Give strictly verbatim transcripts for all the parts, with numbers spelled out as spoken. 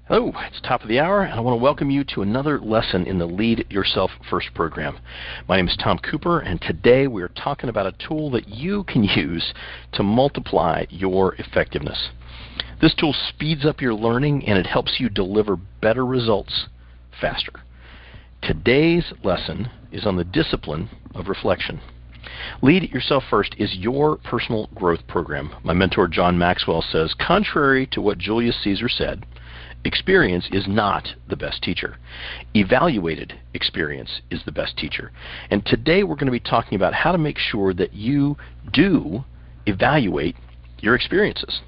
Hello, it's top of the hour, and I want to welcome you to another lesson in the Lead Yourself First program. My name is Tom Cooper, and today we are talking about a tool that you can use to multiply your effectiveness. This tool speeds up your learning, and it helps you deliver better results faster. Today's lesson is on the discipline of reflection. Lead Yourself First is your personal growth program. My mentor, John Maxwell, says, contrary to what Julius Caesar said, experience is not the best teacher. Evaluated experience is the best teacher. And today we're going to be talking about how to make sure that you do evaluate your experiences.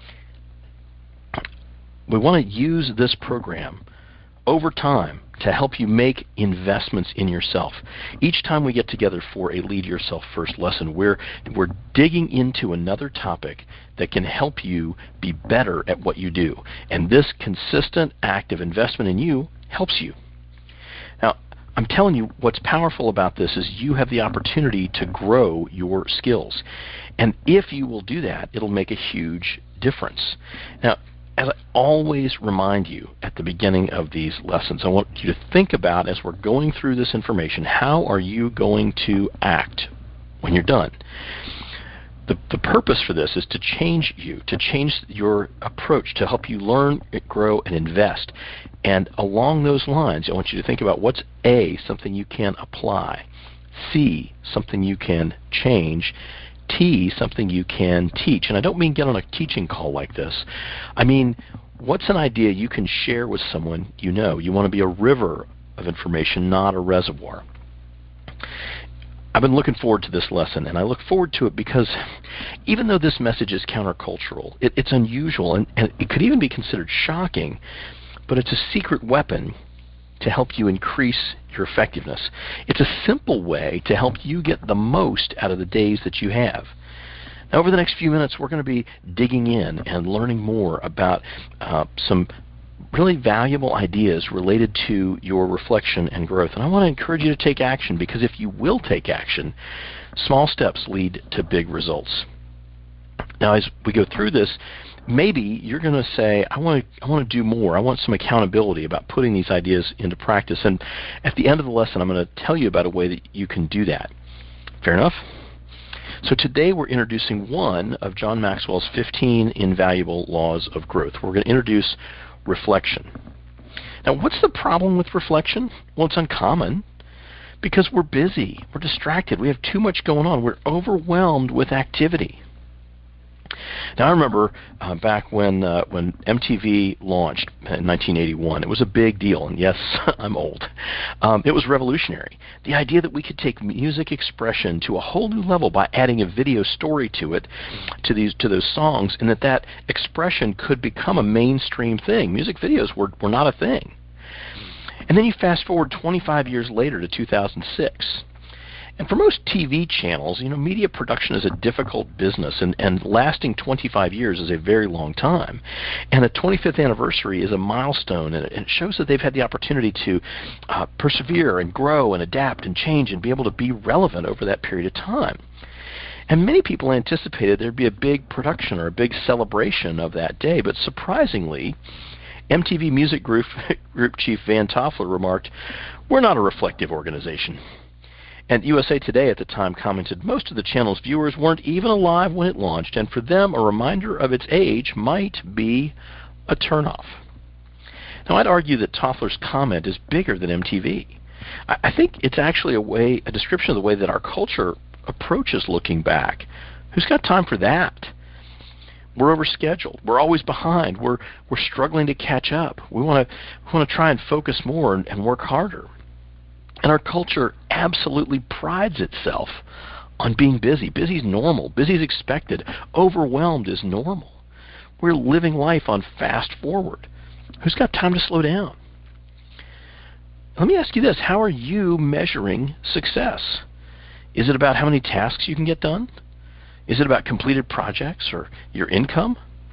We want to use this program over time to help you make investments in yourself. Each time we get together for a Lead Yourself First lesson, we're, we're digging into another topic that can help you be better at what you do. And this consistent act of investment in you helps you. Now, I'm telling you, what's powerful about this is you have the opportunity to grow your skills. And if you will do that, it'll make a huge difference. Now, as I always remind you at the beginning of these lessons, I want you to think about, as we're going through this information, how are you going to act when you're done? The, the purpose for this is to change you, to change your approach, to help you learn, grow, and invest. And along those lines, I want you to think about what's A, something you can apply, C, something you can change, T, something you can teach. And I don't mean get on a teaching call like this. I mean, what's an idea you can share with someone you know? You want to be a river of information, not a reservoir. I've been looking forward to this lesson, and I look forward to it because even though this message is countercultural, it, it's unusual, and, and it could even be considered shocking, but it's a secret weapon to help you increase your effectiveness. It's a simple way to help you get the most out of the days that you have. Now, over the next few minutes, we're going to be digging in and learning more about uh, some really valuable ideas related to your reflection and growth. And I want to encourage you to take action, because if you will take action, small steps lead to big results. Now, as we go through this, maybe you're going to say, I want to I want to do more. I want some accountability about putting these ideas into practice. And at the end of the lesson, I'm going to tell you about a way that you can do that. Fair enough? So today we're introducing one of John Maxwell's fifteen invaluable laws of growth. We're going to introduce reflection. Now, what's the problem with reflection? Well, it's uncommon because we're busy. We're distracted. We have too much going on. We're overwhelmed with activity. Now, I remember uh, back when uh, when M T V launched in nineteen eighty-one, it was a big deal, and yes, I'm old. Um, it was revolutionary. The idea that we could take music expression to a whole new level by adding a video story to it, to these to those songs, and that that expression could become a mainstream thing. Music videos were, were not a thing. And then you fast forward twenty-five years later to two thousand six. And for most T V channels, you know, media production is a difficult business, and, and lasting twenty-five years is a very long time. And the twenty-fifth anniversary is a milestone, and it, and it shows that they've had the opportunity to uh, persevere and grow and adapt and change and be able to be relevant over that period of time. And many people anticipated there'd be a big production or a big celebration of that day, but surprisingly, M T V Music Group, Group Chief Van Toffler remarked, "We're not a reflective organization." And U S A Today at the time commented, most of the channel's viewers weren't even alive when it launched, and for them, a reminder of its age might be a turnoff. Now, I'd argue that Toffler's comment is bigger than M T V. I, I think it's actually a way, a description of the way that our culture approaches looking back. Who's got time for that? We're overscheduled. We're always behind. We're we're struggling to catch up. We want to we want to try and focus more and, and work harder. And our culture absolutely prides itself on being busy. Busy is normal. Busy is expected. Overwhelmed is normal. We're living life on fast forward. Who's got time to slow down? Let me ask you this. How are you measuring success? Is it about how many tasks you can get done? Is it about completed projects or your income?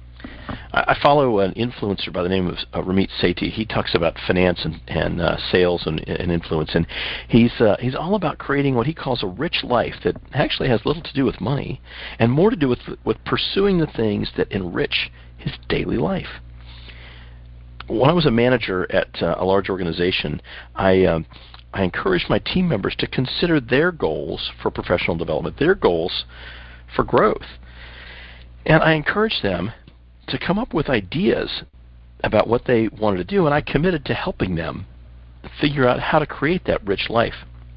I follow an influencer by the name of uh, Ramit Sethi. He talks about finance and, and uh, sales and, and influence, and he's uh, he's all about creating what he calls a rich life that actually has little to do with money and more to do with with pursuing the things that enrich his daily life. when I was a manager at uh, a large organization, I um, I encouraged my team members to consider their goals for professional development, their goals for growth. And I encouraged them to come up with ideas about what they wanted to do, and I committed to helping them figure out how to create that rich life.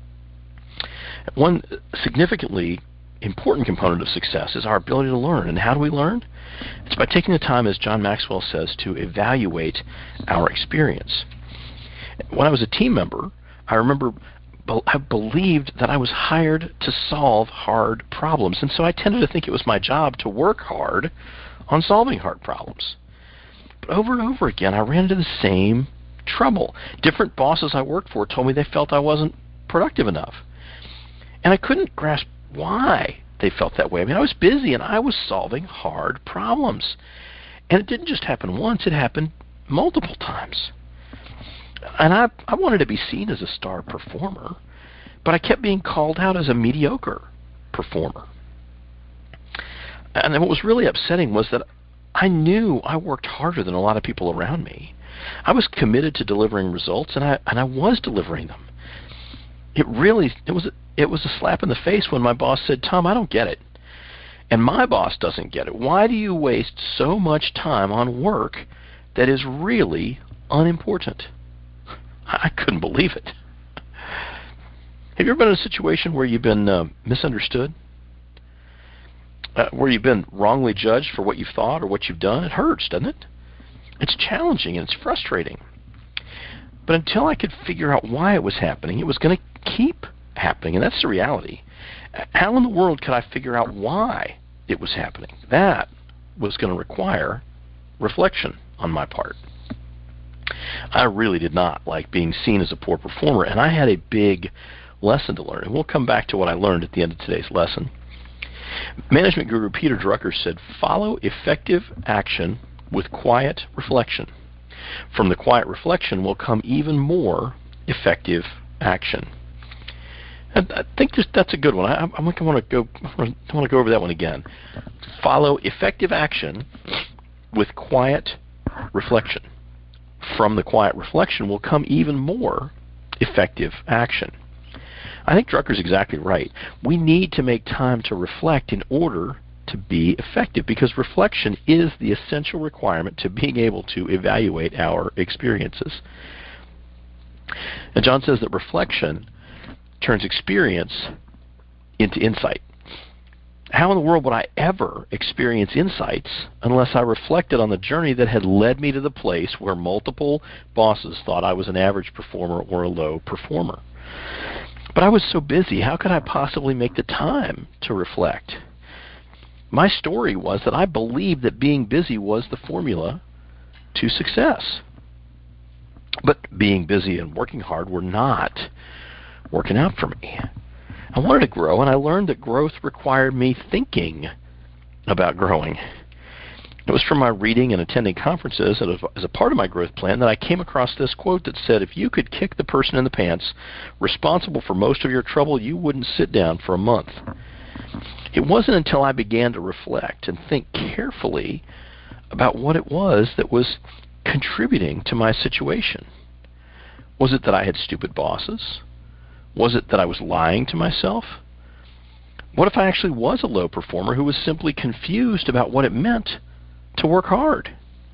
One significantly important component of success is our ability to learn. And how do we learn? It's by taking the time, as John Maxwell says, to evaluate our experience. When I was a team member, I remember I believed that I was hired to solve hard problems, and so I tended to think it was my job to work hard on solving hard problems. But over and over again, I ran into the same trouble. Different bosses I worked for told me they felt I wasn't productive enough, and I couldn't grasp why they felt that way. I mean, I was busy, and I was solving hard problems, and it didn't just happen once, it happened multiple times. And I, I wanted to be seen as a star performer, but I kept being called out as a mediocre performer. And then what was really upsetting was that I knew I worked harder than a lot of people around me. I was committed to delivering results, and I and I was delivering them. It really it was a, it was a slap in the face when my boss said, "Tom, I don't get it, and my boss doesn't get it. Why do you waste so much time on work that is really unimportant?" I couldn't believe it. Have you ever been in a situation where you've been uh, misunderstood? Uh, where you've been wrongly judged for what you've thought or what you've done? It hurts, doesn't it? It's challenging and it's frustrating. But until I could figure out why it was happening, it was going to keep happening, and that's the reality. How in the world could I figure out why it was happening? That was going to require reflection on my part. I really did not like being seen as a poor performer, and I had a big lesson to learn. And we'll come back to what I learned at the end of today's lesson. Management guru Peter Drucker said, "Follow effective action with quiet reflection. From the quiet reflection will come even more effective action." And I think this, that's a good one. I, I, I want to go. I want to go over that one again. Follow effective action with quiet reflection. From the quiet reflection will come even more effective action. I think Drucker's exactly right. We need to make time to reflect in order to be effective, because reflection is the essential requirement to being able to evaluate our experiences. And John says that reflection turns experience into insight. How in the world would I ever experience insights unless I reflected on the journey that had led me to the place where multiple bosses thought I was an average performer or a low performer? But I was so busy, how could I possibly make the time to reflect? My story was that I believed that being busy was the formula to success. But being busy and working hard were not working out for me. I wanted to grow, and I learned that growth required me thinking about growing. It was from my reading and attending conferences and as a part of my growth plan that I came across this quote that said, "If you could kick the person in the pants responsible for most of your trouble, you wouldn't sit down for a month." It wasn't until I began to reflect and think carefully about what it was that was contributing to my situation. Was it that I had stupid bosses? Was it that I was lying to myself? What if I actually was a low performer who was simply confused about what it meant to work hard?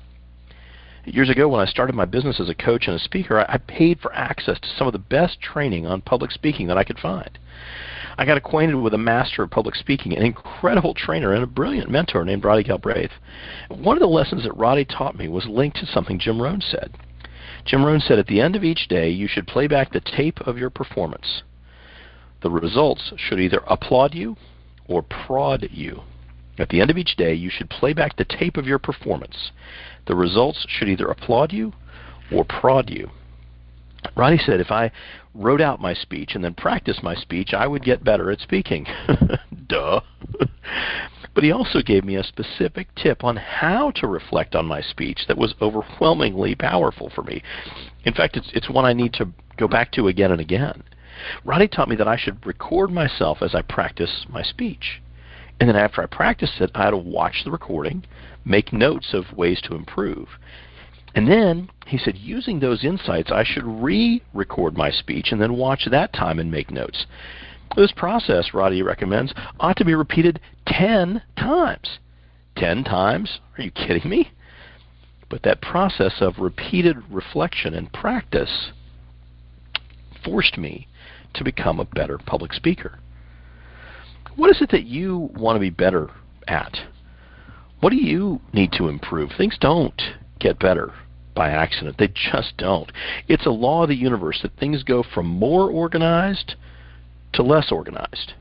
Years ago, when I started my business as a coach and a speaker, I paid for access to some of the best training on public speaking that I could find. I got acquainted with a master of public speaking, an incredible trainer and a brilliant mentor named Roddy Galbraith. One of the lessons that Roddy taught me was linked to something Jim Rohn said. Jim Rohn said, "At the end of each day, you should play back the tape of your performance. The results should either applaud you or prod you. At the end of each day, you should play back the tape of your performance. The results should either applaud you or prod you." Roddy said if I wrote out my speech and then practiced my speech, I would get better at speaking. Duh. But he also gave me a specific tip on how to reflect on my speech that was overwhelmingly powerful for me. In fact, it's, it's one I need to go back to again and again. Roddy taught me that I should record myself as I practice my speech. And then after I practiced it, I had to watch the recording, make notes of ways to improve. And then he said, using those insights, I should re-record my speech and then watch that time and make notes. This process, Roddy recommends, ought to be repeated ten times. Ten times? Are you kidding me? But that process of repeated reflection and practice forced me to become a better public speaker. What is it that you want to be better at? What do you need to improve? Things don't get better by accident. They just don't. It's a law of the universe that things go from more organized to less organized.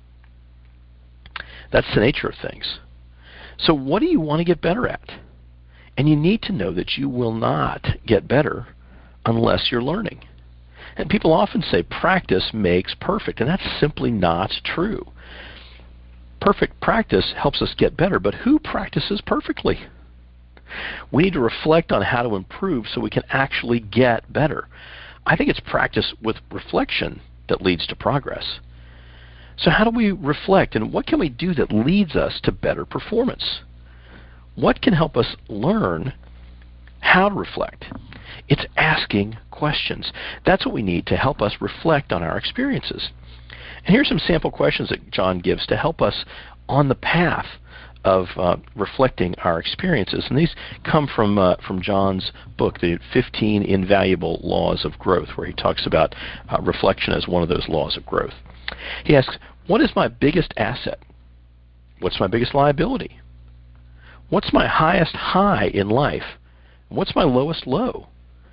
That's the nature of things. So what do you want to get better at? And you need to know that you will not get better unless you're learning. And people often say practice makes perfect, and that's simply not true. Perfect practice helps us get better, but who practices perfectly? We need to reflect on how to improve so we can actually get better. I think it's practice with reflection that leads to progress. So how do we reflect, and what can we do that leads us to better performance? What can help us learn how to reflect? It's asking questions. That's what we need to help us reflect on our experiences. And here's some sample questions that John gives to help us on the path of uh, reflecting our experiences. And these come from uh, from John's book, The fifteen Invaluable Laws of Growth, where he talks about uh, reflection as one of those laws of growth. He asks, what is my biggest asset? What's my biggest liability? What's my highest high in life? What's my lowest low?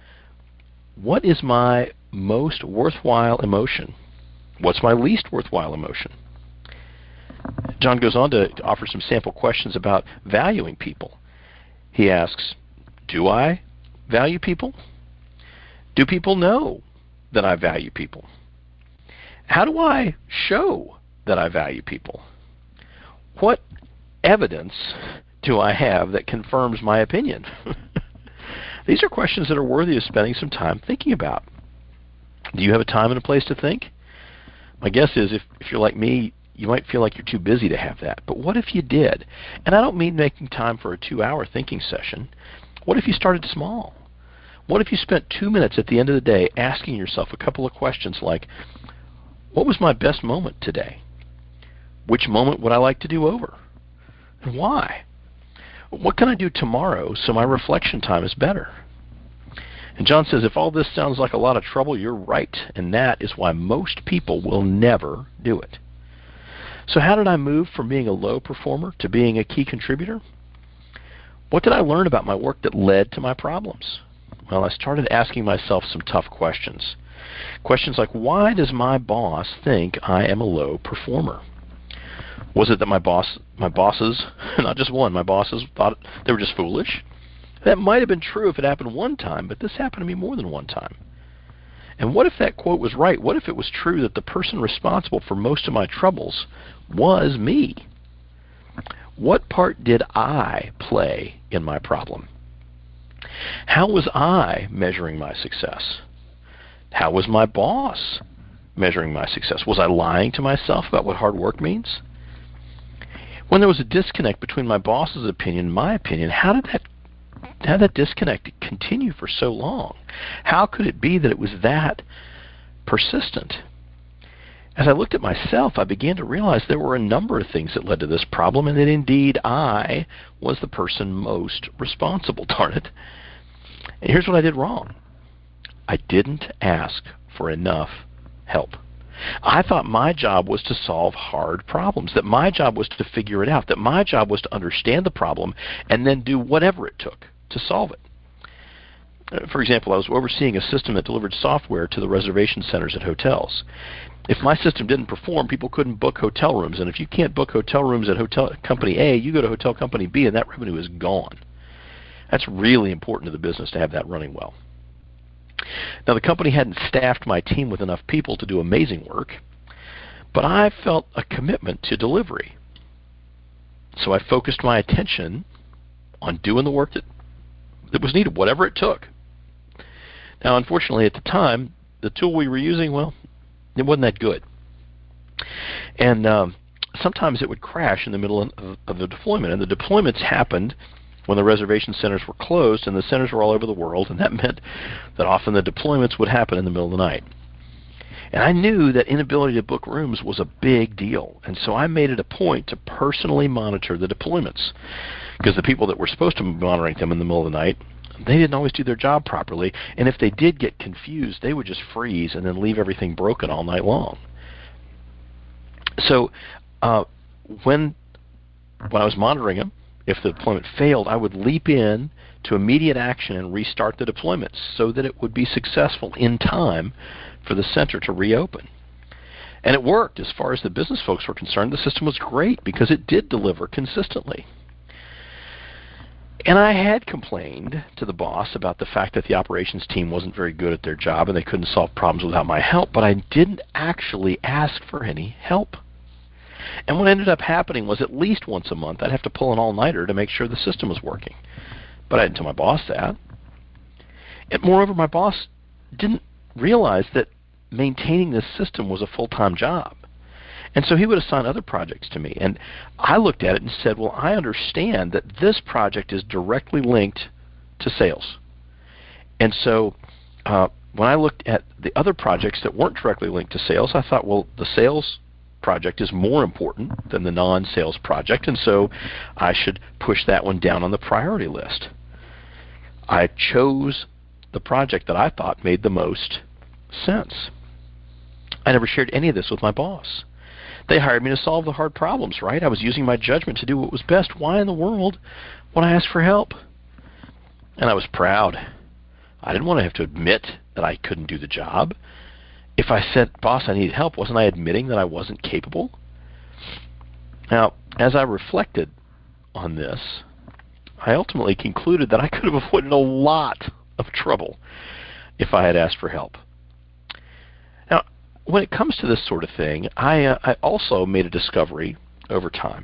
What is my most worthwhile emotion? What's my least worthwhile emotion? John goes on to offer some sample questions about valuing people. He asks, do I value people? Do people know that I value people? How do I show that I value people? What evidence do I have that confirms my opinion? These are questions that are worthy of spending some time thinking about. Do you have a time and a place to think? My guess is if, if you're like me, you might feel like you're too busy to have that. But what if you did? And I don't mean making time for a two-hour thinking session. What if you started small? What if you spent two minutes at the end of the day asking yourself a couple of questions like, what was my best moment today? Which moment would I like to do over? And why? What can I do tomorrow so my reflection time is better? And John says, if all this sounds like a lot of trouble, you're right. And that is why most people will never do it. So how did I move from being a low performer to being a key contributor? What did I learn about my work that led to my problems? Well, I started asking myself some tough questions. Questions like, why does my boss think I am a low performer? Was it that my boss, my bosses, not just one, my bosses thought they were just foolish? That might have been true if it happened one time, but this happened to me more than one time. And what if that quote was right? What if it was true that the person responsible for most of my troubles was me? What part did I play in my problem? How was I measuring my success? How was my boss measuring my success? Was I lying to myself about what hard work means? When there was a disconnect between my boss's opinion and my opinion, how did that how did that disconnect continue for so long? How could it be that it was that persistent? As I looked at myself, I began to realize there were a number of things that led to this problem, and that indeed I was the person most responsible, darn it. And here's what I did wrong. I didn't ask for enough help. I thought my job was to solve hard problems, that my job was to figure it out, that my job was to understand the problem and then do whatever it took to solve it. For example, I was overseeing a system that delivered software to the reservation centers at hotels. If my system didn't perform, people couldn't book hotel rooms, and if you can't book hotel rooms at hotel company A, you go to hotel company B, and that revenue is gone. That's really important to the business to have that running well. Now, the company hadn't staffed my team with enough people to do amazing work, but I felt a commitment to delivery. So I focused my attention on doing the work that, that was needed, whatever it took. Now, unfortunately, at the time, the tool we were using, well, it wasn't that good. And um, sometimes it would crash in the middle of, of the deployment, and the deployments happened when the reservation centers were closed, and the centers were all over the world, and that meant that often the deployments would happen in the middle of the night. And I knew that inability to book rooms was a big deal, and so I made it a point to personally monitor the deployments, because the people that were supposed to be monitoring them in the middle of the night, they didn't always do their job properly, and if they did get confused, they would just freeze and then leave everything broken all night long. So uh, when when I was monitoring them, if the deployment failed, I would leap in to immediate action and restart the deployments so that it would be successful in time for the center to reopen. And it worked. As far as the business folks were concerned, the system was great because it did deliver consistently. And I had complained to the boss about the fact that the operations team wasn't very good at their job and they couldn't solve problems without my help, but I didn't actually ask for any help. And what ended up happening was at least once a month I'd have to pull an all-nighter to make sure the system was working. But I didn't tell my boss that. And moreover, my boss didn't realize that maintaining this system was a full-time job. And so he would assign other projects to me. And I looked at it and said, well, I understand that this project is directly linked to sales. And so uh, when I looked at the other projects that weren't directly linked to sales, I thought, well, the sales project is more important than the non-sales project, and so I should push that one down on the priority list. I chose the project that I thought made the most sense. I never shared any of this with my boss. They hired me to solve the hard problems, right? I was using my judgment to do what was best. Why in the world would I ask for help? And I was proud. I didn't want to have to admit that I couldn't do the job. If I said, boss, I need help, wasn't I admitting that I wasn't capable? Now, as I reflected on this, I ultimately concluded that I could have avoided a lot of trouble if I had asked for help. Now, when it comes to this sort of thing, I, uh, I also made a discovery over time.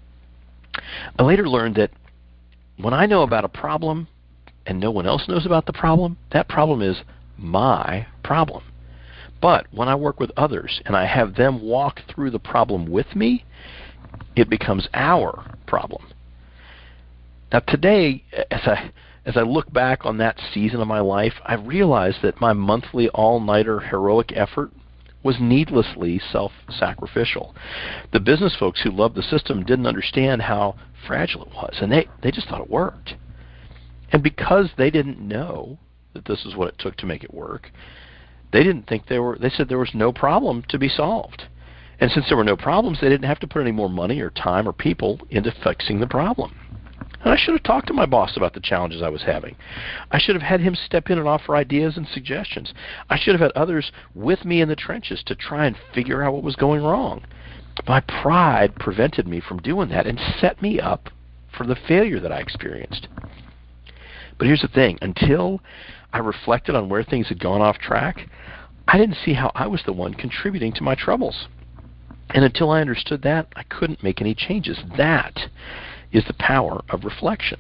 I later learned that when I know about a problem and no one else knows about the problem, that problem is my problem. But when I work with others and I have them walk through the problem with me, it becomes our problem. Now today, as I as I look back on that season of my life, I realized that my monthly all-nighter heroic effort was needlessly self-sacrificial. The business folks who loved the system didn't understand how fragile it was, and they, they just thought it worked. And because they didn't know that this is what it took to make it work, They didn't think there were, they said there was no problem to be solved. And since there were no problems, they didn't have to put any more money or time or people into fixing the problem. And I should have talked to my boss about the challenges I was having. I should have had him step in and offer ideas and suggestions. I should have had others with me in the trenches to try and figure out what was going wrong. My pride prevented me from doing that and set me up for the failure that I experienced. But here's the thing. Until I reflected on where things had gone off track, I didn't see how I was the one contributing to my troubles. And until I understood that, I couldn't make any changes. That is the power of reflection.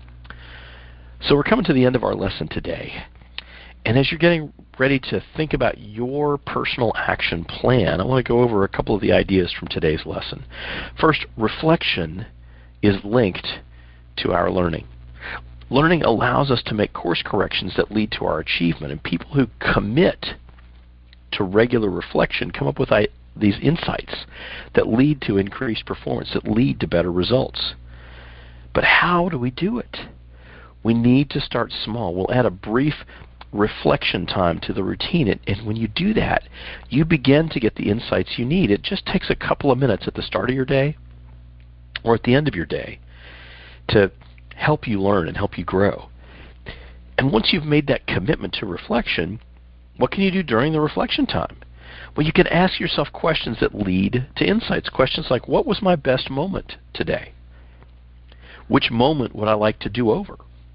So we're coming to the end of our lesson today. And as you're getting ready to think about your personal action plan, I want to go over a couple of the ideas from today's lesson. First, reflection is linked to our learning. Learning allows us to make course corrections that lead to our achievement, and people who commit to regular reflection come up with I- these insights that lead to increased performance, that lead to better results. But how do we do it? We need to start small. We'll add a brief reflection time to the routine, and, and when you do that, you begin to get the insights you need. It just takes a couple of minutes at the start of your day or at the end of your day to help you learn and help you grow. And once you've made that commitment to reflection, what can you do during the reflection time? Well, you can ask yourself questions that lead to insights. Questions like, what was my best moment today? Which moment would I like to do over?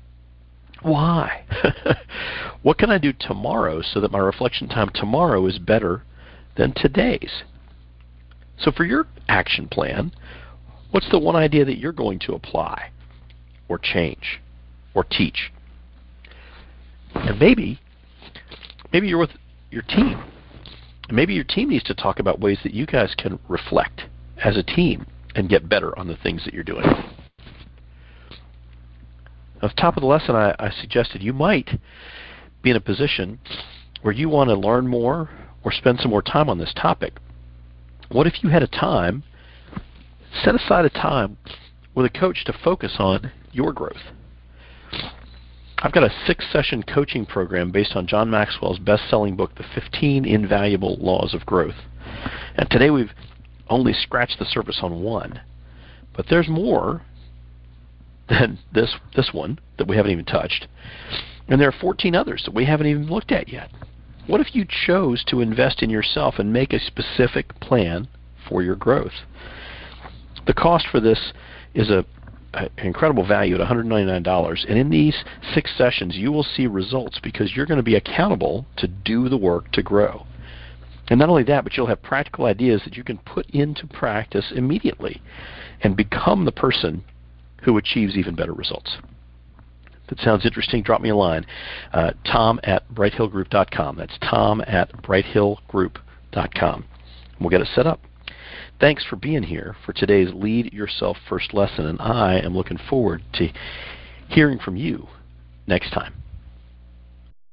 Why? What can I do tomorrow so that my reflection time tomorrow is better than today's? So for your action plan, what's the one idea that you're going to apply or change or teach? And maybe, maybe you're with your team. Maybe your team needs to talk about ways that you guys can reflect as a team and get better on the things that you're doing. At the top of the lesson, I, I suggested you might be in a position where you want to learn more or spend some more time on this topic. What if you had a time, set aside a time with a coach to focus on your growth? I've got a six-session coaching program based on John Maxwell's best-selling book, The fifteen Invaluable Laws of Growth. And today we've only scratched the surface on one. But there's more than this, this one that we haven't even touched. And there are fourteen others that we haven't even looked at yet. What if you chose to invest in yourself and make a specific plan for your growth? The cost for this is a, a incredible value at one hundred ninety-nine dollars. And in these six sessions, you will see results because you're going to be accountable to do the work to grow. And not only that, but you'll have practical ideas that you can put into practice immediately and become the person who achieves even better results. If that sounds interesting, drop me a line. Uh, Tom at bright hill group dot com. That's Tom at bright hill group dot com. We'll get it set up. Thanks for being here for today's Lead Yourself First lesson, and I am looking forward to hearing from you next time.